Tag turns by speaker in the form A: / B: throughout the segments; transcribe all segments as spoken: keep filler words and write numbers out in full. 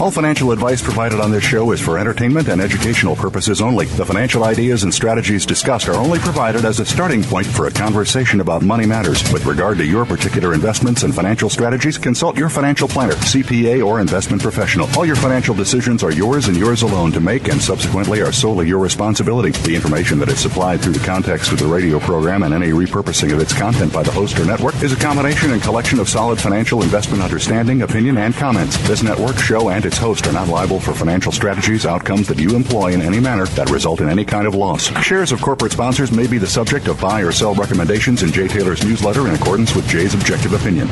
A: All financial advice provided on this show is for entertainment and educational purposes only. The financial ideas and strategies discussed are only provided as a starting point for a conversation about money matters. With regard to your particular investments and financial strategies, consult your financial planner, C P A, or investment professional. All your financial decisions are yours and yours alone to make, and subsequently are solely your responsibility. The information that is supplied through the context of the radio program and any repurposing of its content by the host or network is a combination and collection of solid financial investment understanding, opinion, and comments. This network, show, and its host are not liable for financial strategies, outcomes that you employ in any manner that result in any kind of loss. Shares of corporate sponsors may be the subject of buy or sell recommendations in Jay Taylor's newsletter in accordance with Jay's objective opinion.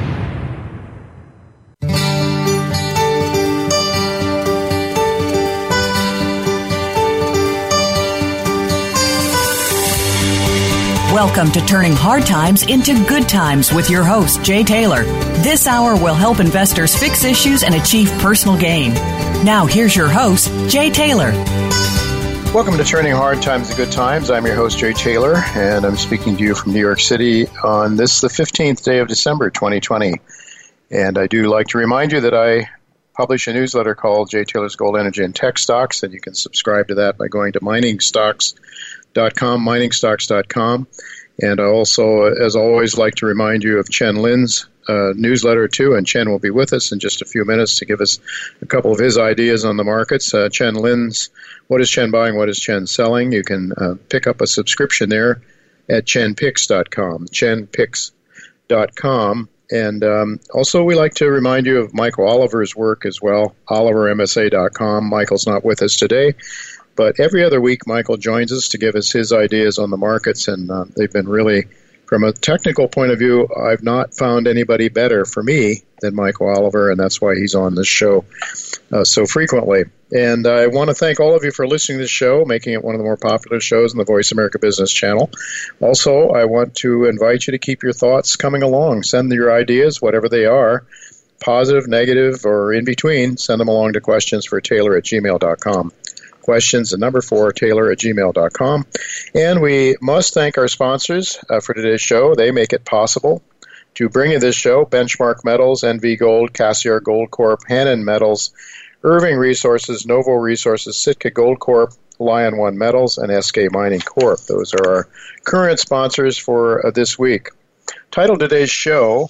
B: Welcome to Turning Hard Times into Good Times with your host, Jay Taylor. This hour will help investors fix issues and achieve personal gain. Now, here's your host, Jay Taylor.
C: Welcome to Turning Hard Times into Good Times. I'm your host, Jay Taylor, and I'm speaking to you from New York City on this, the fifteenth day of December, twenty twenty. And I do like to remind you that I publish a newsletter called Jay Taylor's Gold, Energy, and Tech Stocks, and you can subscribe to that by going to mining stocks dot com, mining stocks dot com. And I also, as always, like to remind you of Chen Lin's uh, newsletter, too, and Chen will be with us in just a few minutes to give us a couple of his ideas on the markets. Uh, Chen Lin's What is Chen Buying, What is Chen Selling? You can uh, pick up a subscription there at chen picks dot com, chen picks dot com. And um, also, we like to remind you of Michael Oliver's work as well, oliver m s a dot com. Michael's not with us today, but every other week, Michael joins us to give us his ideas on the markets, and uh, they've been really, from a technical point of view, I've not found anybody better for me than Michael Oliver, and that's why he's on this show uh, so frequently. And I want to thank all of you for listening to this show, making it one of the more popular shows on the Voice America Business Channel. Also, I want to invite you to keep your thoughts coming along. Send your ideas, whatever they are, positive, negative, or in between. Send them along to questions for Taylor at gmail dot com. Questions, the number four, Taylor at gmail dot com. And we must thank our sponsors uh, for today's show. They make it possible to bring you this show: Benchmark Metals, N V Gold, Cassiar Gold Corp, Hannon Metals, Irving Resources, Novo Resources, Sitka Gold Corp, Lion One Metals, and S K Mining Corp. Those are our current sponsors for uh, this week. Titled today's show,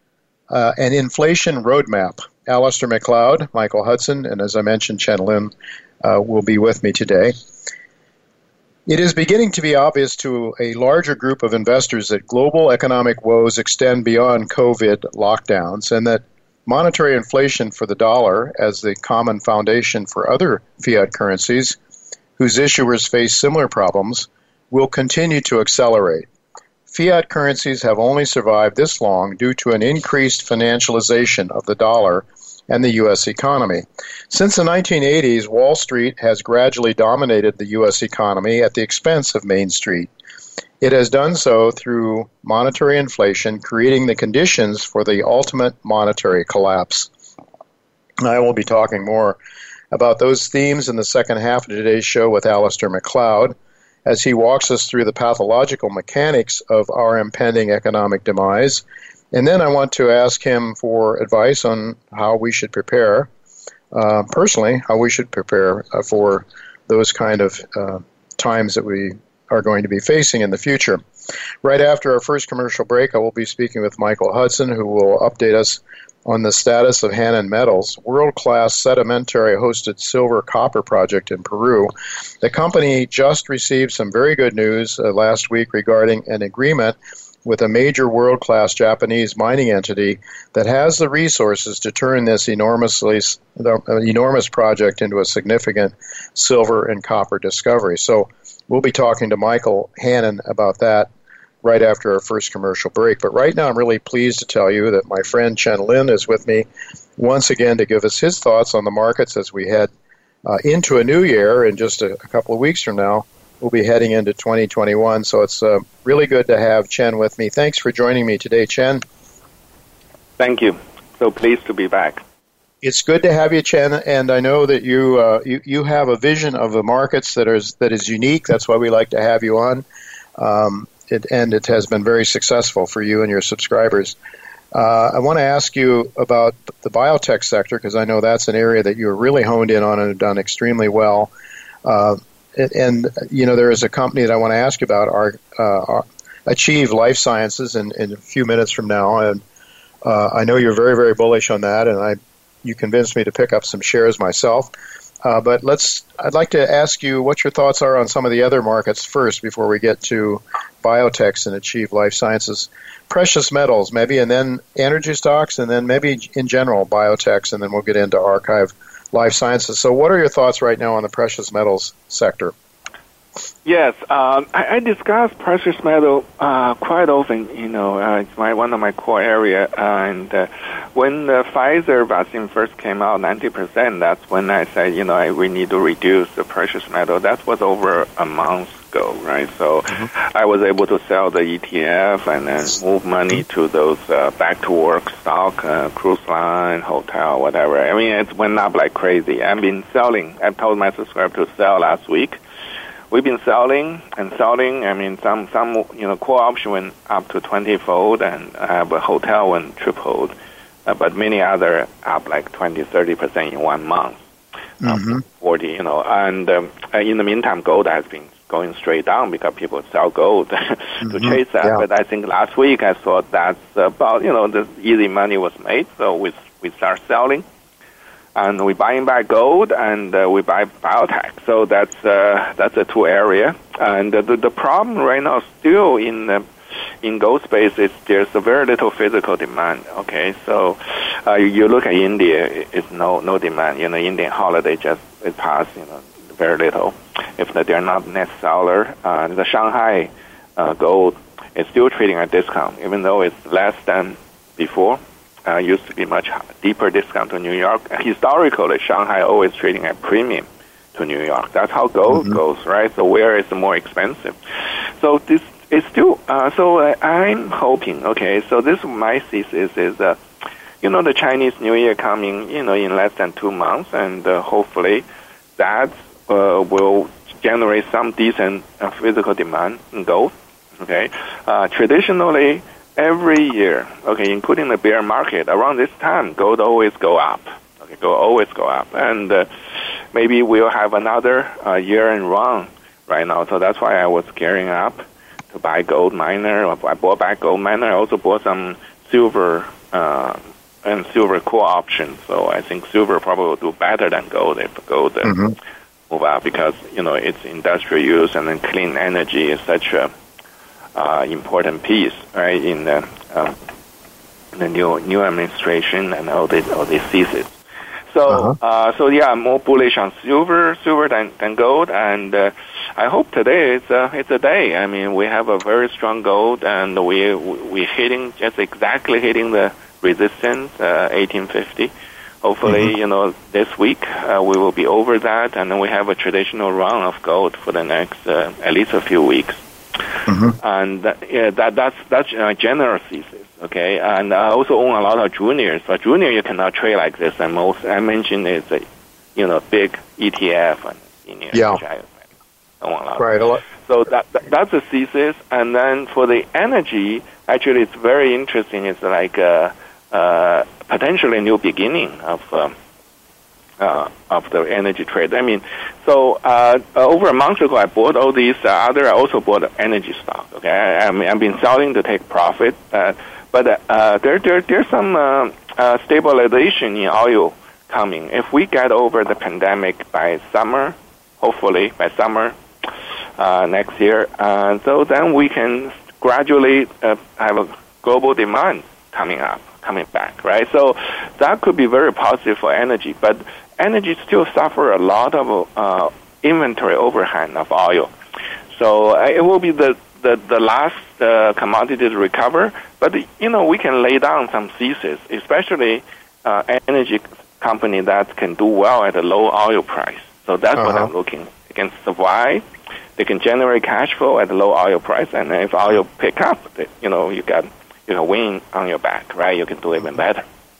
C: uh, An Inflation Roadmap. Alistair McLeod, Michael Hudson, and as I mentioned, Chen Lin Uh, will be with me today. It is beginning to be obvious to a larger group of investors that global economic woes extend beyond COVID lockdowns, and that monetary inflation for the dollar, as the common foundation for other fiat currencies whose issuers face similar problems, will continue to accelerate. Fiat currencies have only survived this long due to an increased financialization of the dollar and the U S economy. Since the nineteen eighties, Wall Street has gradually dominated the U S economy at the expense of Main Street. It has done so through monetary inflation, creating the conditions for the ultimate monetary collapse. I will be talking more about those themes in the second half of today's show with Alistair McLeod, as he walks us through the pathological mechanics of our impending economic demise. And then I want to ask him for advice on how we should prepare, uh, personally, how we should prepare uh, for those kind of uh, times that we are going to be facing in the future. Right after our first commercial break, I will be speaking with Michael Hudson, who will update us on the status of Hannon Metals, world-class sedimentary-hosted silver-copper project in Peru. The company just received some very good news uh, last week regarding an agreement with a major world-class Japanese mining entity that has the resources to turn this enormously uh, enormous project into a significant silver and copper discovery. So we'll be talking to Michael Hannon about that right after our first commercial break. But right now I'm really pleased to tell you that my friend Chen Lin is with me once again to give us his thoughts on the markets as we head uh, into a new year in just a, a couple of weeks from now. We'll be heading into twenty twenty-one, so it's uh, really good to have Chen with me. Thanks for joining me today, Chen.
D: Thank you. So pleased to be back.
C: It's good to have you, Chen, and I know that you uh, you, you have a vision of the markets that is that is unique. That's why we like to have you on, um, it, and it has been very successful for you and your subscribers. Uh, I want to ask you about the biotech sector, because I know that's an area that you're really honed in on and have done extremely well. Uh, and, you know, there is a company that I want to ask you about, our, uh, our Achieve Life Sciences, in, in a few minutes from now. And uh, I know you're very, very bullish on that, and I you convinced me to pick up some shares myself. Uh, but let's. I'd like to ask you what your thoughts are on some of the other markets first before we get to biotechs and Achieve Life Sciences. Precious metals, maybe, and then energy stocks, and then maybe in general biotechs, and then we'll get into Archive Life Sciences. So what are your thoughts right now on the precious metals sector?
D: Yes, um, I, I discuss precious metal uh, quite often. You know, uh, it's my one of my core area. Uh, and uh, when the Pfizer vaccine first came out, ninety percent, that's when I said, you know, I, we need to reduce the precious metal. That was over a month ago, right? So mm-hmm. I was able to sell the E T F and then move money to those uh, back-to-work stock, uh, cruise line, hotel, whatever. I mean, it went up like crazy. I've been selling. I told my subscribers to sell last week. We've been selling and selling. I mean, some, some you know, core option went up to twenty-fold, and I have a hotel went tripled, uh, but many other up like twenty, thirty percent in one month, mm-hmm. um, forty, you know. And um, in the meantime, gold has been going straight down because people sell gold to mm-hmm. chase that. Yeah. But I think last week I saw that's about, you know, the easy money was made, so we we start selling. And we buying back gold, and uh, we buy biotech. So that's uh, that's a two area. And uh, the the problem right now still in uh, in gold space is there's a very little physical demand. Okay, so uh, you look at India, it's no no demand. You know, Indian holiday just it passed. You know, very little. If they're not net seller, uh, the Shanghai uh, gold is still trading at discount, even though it's less than before. Uh, used to be much deeper discount to New York. Historically, Shanghai always trading at premium to New York. That's how gold mm-hmm. goes, right? So where is more expensive? So this is still, uh, so uh, I'm hoping, okay, so this my thesis is, uh, you know, the Chinese New Year coming, you know, in less than two months, and uh, hopefully that uh, will generate some decent uh, physical demand in gold, okay? Uh, traditionally, every year, okay, including the bear market, around this time, gold always go up. Okay, gold always go up. And uh, maybe we'll have another uh, year and run right now. So that's why I was gearing up to buy gold miner. I bought back gold miner. I also bought some silver uh, and silver core options. So I think silver probably will do better than gold if gold uh, mm-hmm. move up because, you know, it's industrial use and then clean energy is such a Uh, important piece, right, in the, uh, the new new administration and all these all these theses. So, uh-huh. uh, so yeah, I'm more bullish on silver, silver than, than gold, and uh, I hope today it's a it's a day. I mean, we have a very strong gold, and we we hitting just exactly hitting the resistance, uh, eighteen fifty. Hopefully, mm-hmm. you know, this week uh, we will be over that, and then we have a traditional run of gold for the next uh, at least a few weeks. Mm-hmm. And that, yeah, that that's that's a general thesis, okay. And I also own a lot of juniors, but junior you cannot trade like this. And most I mentioned is a, you know, big E T F and senior.
C: Yeah.
D: Which I own a lot.
C: Right. A lot.
D: So that, that that's a thesis. And then for the energy, actually, it's very interesting. It's like a, uh, potentially a new beginning of. Um, Uh, of the energy trade. I mean, so uh, over a month ago, I bought all these uh, other. I also bought energy stock. Okay, I, I mean, I've been selling to take profit, uh, but uh, there, there, there's some uh, uh, stabilization in oil coming. If we get over the pandemic by summer, hopefully by summer uh, next year, uh, so then we can gradually uh, have a global demand coming up, coming back, right? So that could be very positive for energy, but energy still suffer a lot of uh, inventory overhang of oil. So uh, it will be the, the, the last uh, commodity to recover. But, you know, we can lay down some thesis, especially uh, energy company that can do well at a low oil price. So that's uh-huh. what I'm looking. They can survive. They can generate cash flow at a low oil price. And if oil pick up, you know, you got you can win on your back, right? You can do even better.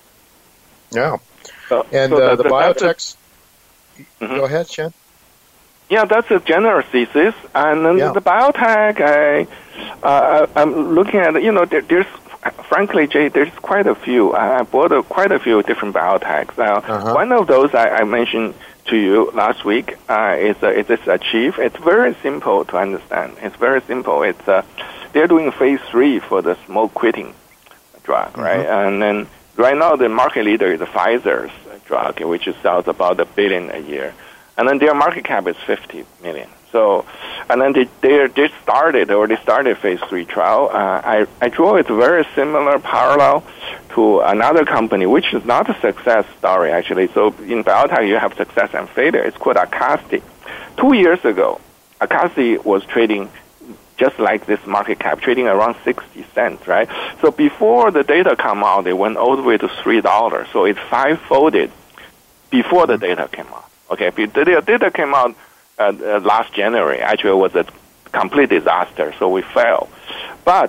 C: Yeah.
D: So,
C: and
D: so
C: uh,
D: that,
C: the
D: that,
C: biotechs.
D: Mm-hmm.
C: Go ahead, Chen.
D: Yeah, that's a general thesis. And then
C: yeah.
D: the biotech, I, uh, I'm looking at, you know, there, there's frankly, Jay, there's quite a few. I bought a, quite a few different biotechs. Now, uh-huh. one of those I, I mentioned to you last week uh, is uh, is this Achieve. It's very simple to understand. It's very simple. It's uh, they're doing phase three for the smoke quitting drug, mm-hmm. right? And then right now the market leader is Pfizer's drug, which sells about a billion a year, and then their market cap is fifty million. So, and then they they they started or they started phase three trial. Uh, I I draw it very similar parallel to another company, which is not a success story actually. So in biotech you have success and failure. It's called Acasti. Two years ago, Acasti was trading just like this market cap, trading around sixty cents, right? So before the data come out, they went all the way to three dollars. So it five-folded before the data came out. Okay, the data came out uh, uh, last January. Actually, it was a complete disaster, so we failed. But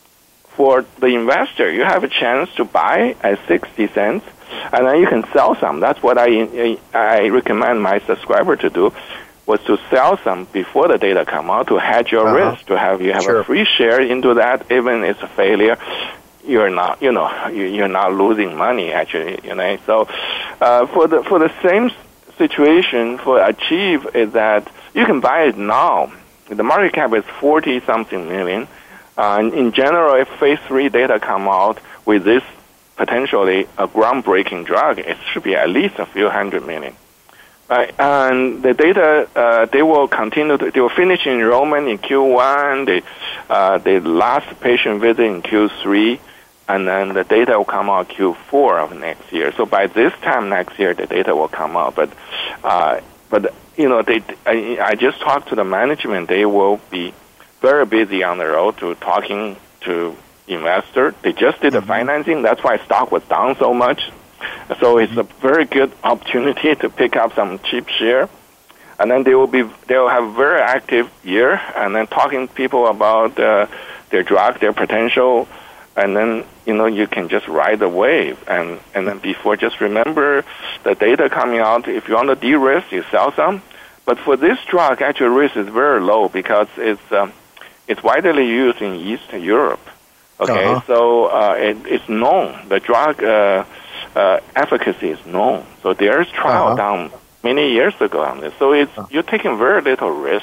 D: for the investor, you have a chance to buy at sixty cents, and then you can sell some. That's what I I recommend my subscriber to do, was to sell some before the data come out to hedge your uh-huh. risk, to have you have sure. a free share into that, even if it's a failure. You're not, you know, you're not losing money actually, you know. So, uh, for the for the same situation for Achieve is that you can buy it now. The market cap is forty something million. Uh, and in general, if phase three data come out with this potentially a groundbreaking drug, it should be at least a few hundred million. Right, and the data, uh, they will continue to, they will finish enrollment in Q one, the, uh, the last patient visit in Q three, and then the data will come out Q four of next year. So by this time next year, the data will come out. But, uh, but you know, they, I, I just talked to the management. They will be very busy on the road to talking to investors. They just did the mm-hmm. financing. That's why stock was down so much. So it's a very good opportunity to pick up some cheap share, and then they will be they will have a very active year, and then talking to people about uh, their drug, their potential, and then you know you can just ride the wave, and and then before just remember the data coming out. If you want to de-risk, you sell some, but for this drug, actual risk is very low because it's um, it's widely used in Eastern Europe. Okay, uh-huh. so uh, it, it's known the drug. Uh, Uh, efficacy is known. So there's trial uh-huh. done many years ago on this. So it's uh-huh. you're taking very little risk,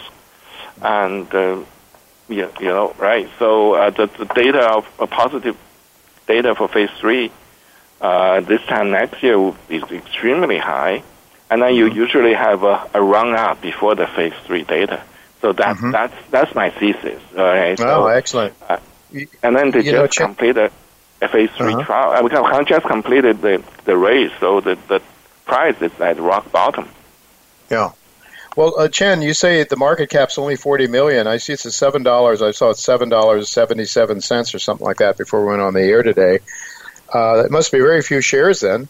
D: and uh, you, you know, right? So uh, the, the data of uh, positive data for phase three uh, this time next year will be extremely high, and then you mm-hmm. usually have a, a run up before the phase three data. So that mm-hmm. that's that's my thesis. Right? So,
C: oh, excellent.
D: Uh, and then they you just know, completed a phase three uh-huh. trial. Uh, we have just completed the, the raise, so the, the price is at rock bottom.
C: Yeah. Well, uh, Chen, you say the market cap's only forty million dollars. I see it's at seven dollars. I saw it's seven dollars and seventy-seven cents or something like that before we went on the air today. Uh, it must be very few shares then.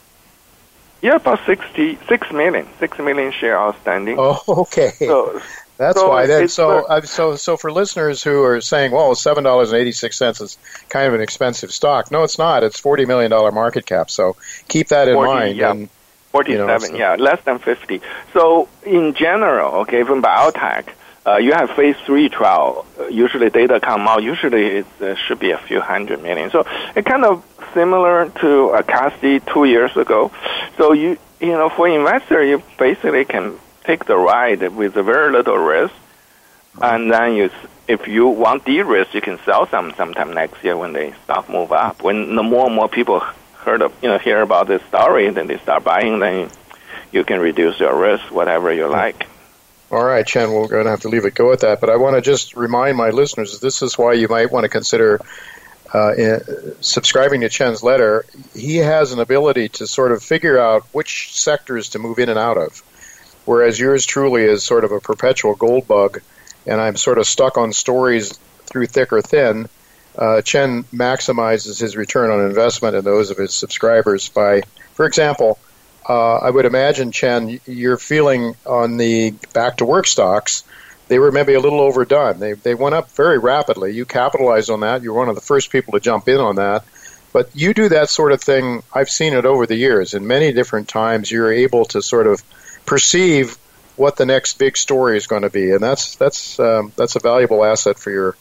D: Yeah, about sixty-six million. six million share outstanding.
C: Oh, okay.
D: So,
C: That's
D: so
C: why. Then, so,
D: for,
C: uh, so, so for listeners who are saying, "Well, seven dollars and eighty-six cents is kind of an expensive stock," no, it's not. It's forty million dollar market cap. So keep that in
D: forty,
C: mind.
D: Yeah.
C: And,
D: Forty-seven,
C: you know, so.
D: yeah, less than fifty. So in general, okay, even biotech, uh, you have phase three trial. Uh, usually, data come out. Usually, it uh, should be a few hundred million. So it's kind of similar to Acasti two years ago. So you, you know, for investor, you basically can take the ride with a very little risk, and then you, if you want de-risk, you can sell some sometime next year when they stock move up. When the more and more people heard of, you know, hear about this story, then they start buying, then you can reduce your risk, whatever you like.
C: All right, Chen, we're going to have to leave it go at that, but I want to just remind my listeners, this is why you might want to consider uh, in, subscribing to Chen's letter. He has an ability to sort of figure out which sectors to move in and out of, whereas yours truly is sort of a perpetual gold bug, and I'm sort of stuck on stories through thick or thin. Uh, Chen maximizes his return on investment and those of his subscribers by, for example, uh, I would imagine, Chen, you're feeling on the back-to-work stocks, they were maybe a little overdone. They they went up very rapidly. You capitalized on that. You're one of the first people to jump in on that. But you do that sort of thing. I've seen it over the years. In many different times, you're able to sort of perceive what the next big story is going to be, and that's that's um, that's a valuable asset for your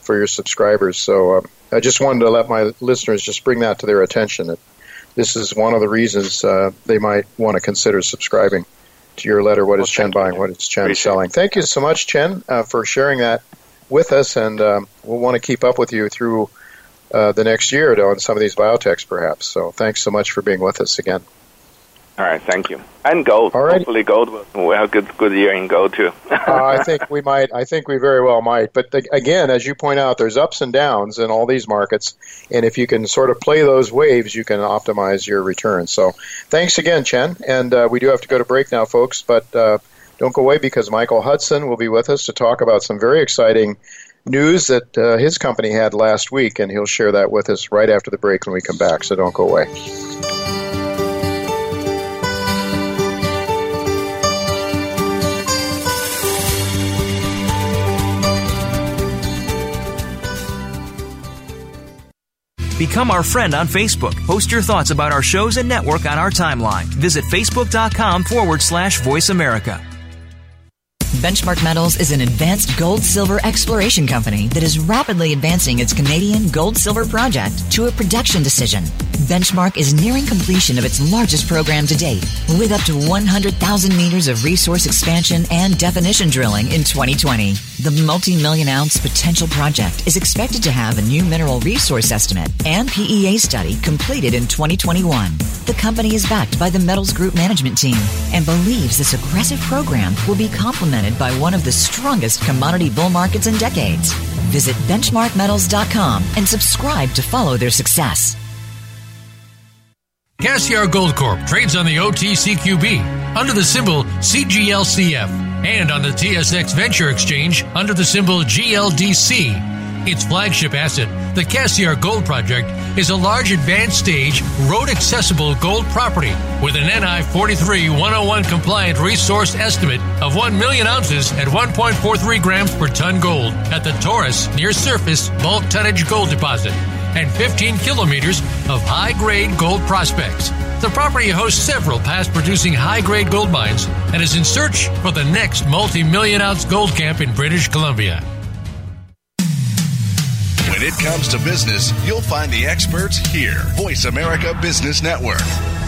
C: for your subscribers. So uh, I just wanted to let my listeners just bring that to their attention. That this is one of the reasons uh, they might want to consider subscribing to your letter, What is well, Chen Buying, What is Chen Appreciate Selling? It. Thank you so much, Chen, uh, for sharing that with us, and um, we'll want to keep up with you through uh, the next year on some of these biotechs, perhaps. So thanks so much for being with us again.
D: All right, thank you. And gold. All right. Hopefully gold will have a good, good year in gold, too.
C: uh, I think we might. I think we very well might. But the, again, as you point out, there's ups and downs in all these markets. And if you can sort of play those waves, you can optimize your return. So thanks again, Chen. And uh, we do have to go to break now, folks. But uh, don't go away, because Michael Hudson will be with us to talk about some very exciting news that uh, his company had last week. And he'll share that with us right after the break when we come back. So don't go away.
E: Become our friend on Facebook. Post your thoughts about our shows and network on our timeline. Visit facebook.com forward slash Voice America.
B: Benchmark Metals is an advanced gold-silver exploration company that is rapidly advancing its Canadian gold-silver project to a production decision. Benchmark is nearing completion of its largest program to date, with up to one hundred thousand meters of resource expansion and definition drilling in twenty twenty. The multi-million ounce potential project is expected to have a new mineral resource estimate and P E A study completed in twenty twenty-one. The company is backed by the Metals Group management team and believes this aggressive program will be complemented by one of the strongest commodity bull markets in decades. Visit benchmark metals dot com and subscribe to follow their success.
F: Cassiar Gold Corp trades on the O T C Q B under the symbol C G L C F and on the T S X Venture Exchange under the symbol G L D C. Its flagship asset, the Cassiar Gold Project, is a large advanced stage, road-accessible gold property with an N I forty-three one oh one compliant resource estimate of one million ounces at one point four three grams per ton gold at the Taurus near-surface bulk tonnage gold deposit and fifteen kilometers of high-grade gold prospects. The property hosts several past-producing high-grade gold mines and is in search for the next multi-million ounce gold camp in British Columbia.
G: When it comes to business, you'll find the experts here. Voice America Business Network.